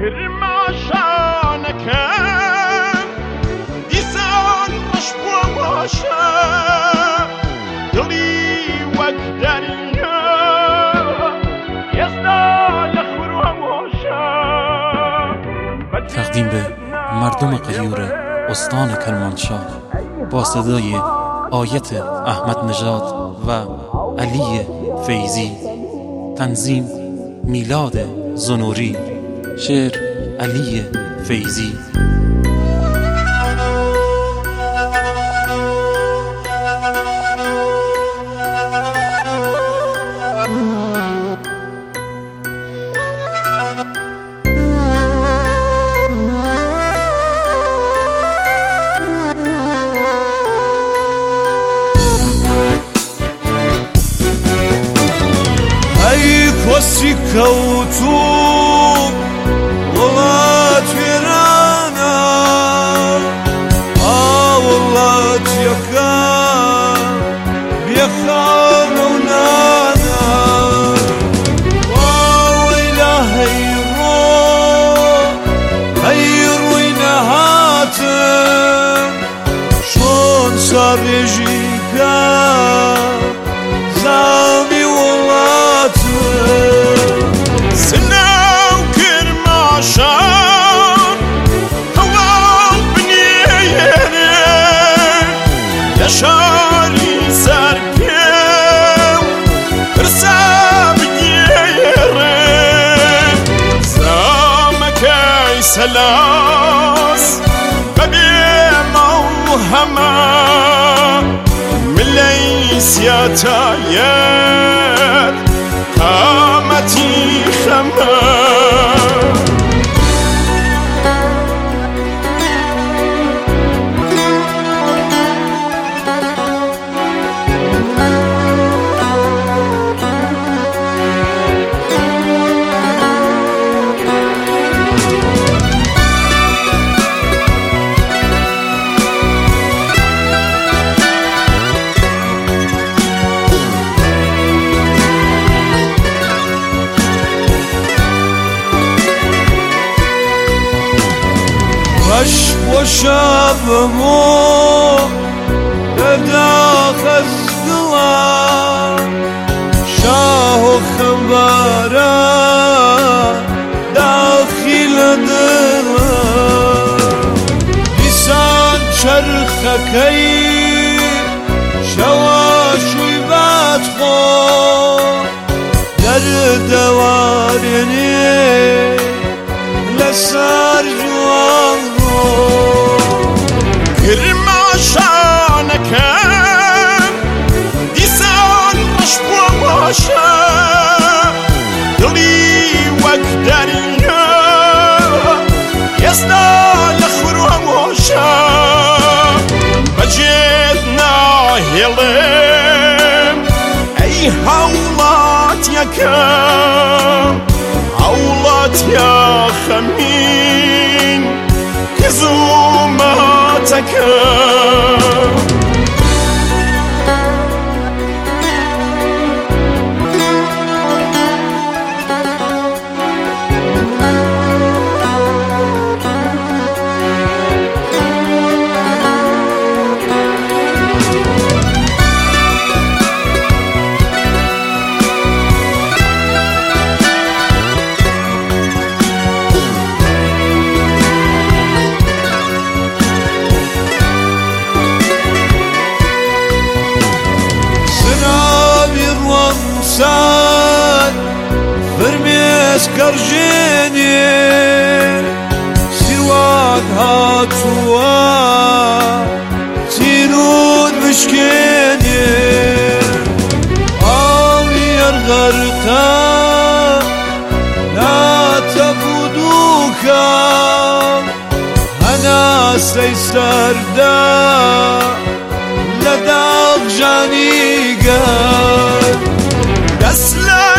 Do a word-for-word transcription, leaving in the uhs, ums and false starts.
کرماشانەکەم دیسان ڕەش بووە واشە دڵی وەک دەریا ئێستا لە خوڕوە واشە. تقدیم به مردم غیور استان کرمانشاه با صدای آیت احمد نژاد و علی فیضی. تنظیم میلاد زنوری. شعر علی فیضی. کۆسی کەوتوو وڵات وێرانە ئاوڵاتیەکە بێخاڵە و نانە واوەی لە هەیڕۆ هەیڕووی نەهاتن چۆن ساڕێژیکە زامی سناو کرماشان هەواڵ بنێرێ لە شاری سەرکێ و پرسا بنێرێ زامەکەی سەلاس بەبێ ماڵ هەمە ملەی سیاتایەت قامەتی خەمە. ڕەش بۆ شەبمۆ لەداخەز دڵە شاهۆ خەمبارە داخی لە دڵە دیسان چەرخەکەی شەوە شووی بەدخۆ دەردەوارێنێ لەسەر جوان کرماشانەکەم دیسان ڕەش بووە واشە دڵی وەک دەریا ئێستا لە خوڕوە واشە بەجێت ناهێڵم ئەی هەوڵاتیەکەم هەوڵاتیا خەمین کە زووماتەکەم. سان فرمێس گەڕژێنێ سیروان هاتووە چیرود بشکێنێ ئاڵی ئەرغەرقە ناتە بودووکە هەناسەی سەردا لە داغ ژانی گەر دەست لە